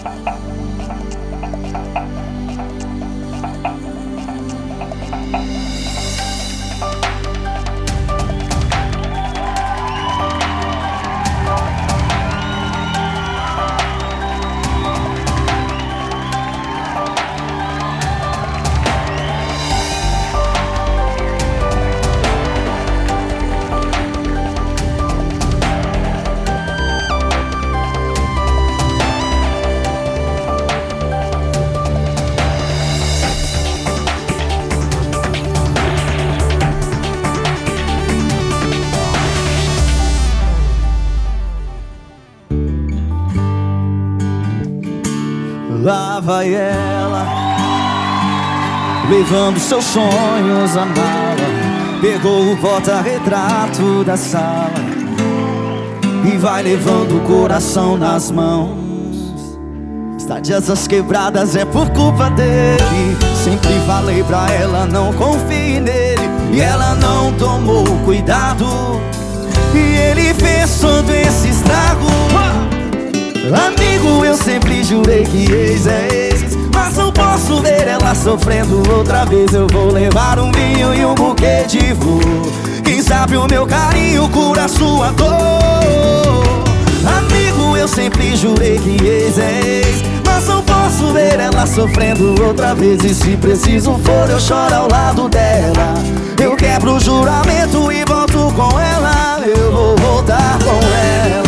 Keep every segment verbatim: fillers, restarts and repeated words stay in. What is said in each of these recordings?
Lá vai ela, levando seus sonhos à mala. Pegou o porta-retrato da sala e vai levando o coração nas mãos. Estadias quebradas é por culpa dele. Sempre falei pra ela, não confie nele, e ela não tomou cuidado, e ele fez todo esse estrago. Amigo, eu sempre jurei que ex é ex, mas não posso ver ela sofrendo outra vez. Eu vou levar um vinho e um buquê de flor. Quem sabe o meu carinho cura a sua dor. Amigo, eu sempre jurei que ex é ex, mas não posso ver ela sofrendo outra vez. E se preciso for, eu choro ao lado dela. Eu quebro o juramento e volto com ela. Eu vou voltar com ela.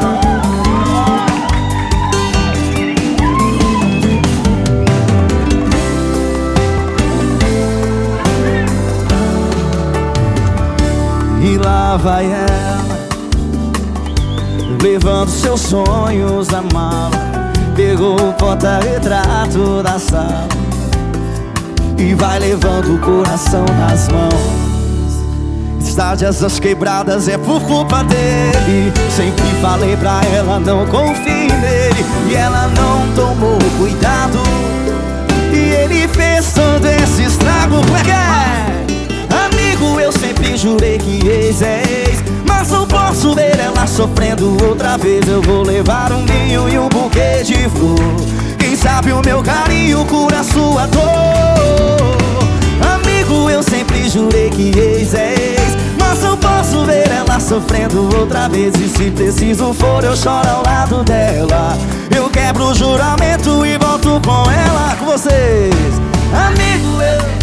E lá vai ela, levando seus sonhos à mala. Pegou o porta-retrato da sala e vai levando o coração nas mãos. Estadias quebradas é por culpa dele. Sempre falei pra ela, não confie nele, e ela não tomou cuidado, e ele fez todo esse estrago. Como é que é? Amigo, eu sempre jurei que ex é ex, mas não posso ver ela sofrendo outra vez. Eu vou levar um vinho e um buquê de flor. Quem sabe o meu carinho cura a sua dor. Amigo, eu sempre jurei que ex é ex, mas não posso ver ela sofrendo outra vez. E se preciso for, eu choro ao lado dela. Eu quebro o juramento e volto com ela. Com vocês, amigo, eu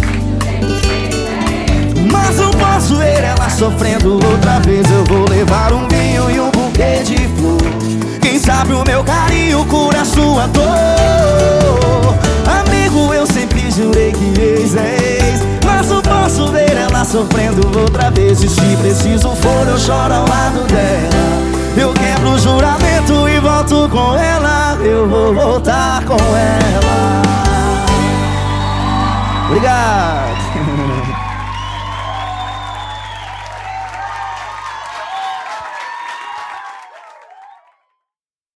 mas não posso ver ela sofrendo outra vez. Eu vou levar um vinho e um buquê de flor. Quem sabe o meu carinho cura a sua dor. Amigo, eu sempre jurei que ex é ex, mas não posso ver ela sofrendo outra vez. E se preciso for, eu choro ao lado dela. Eu quebro o juramento e volto com ela. Eu vou voltar com ela. Obrigado.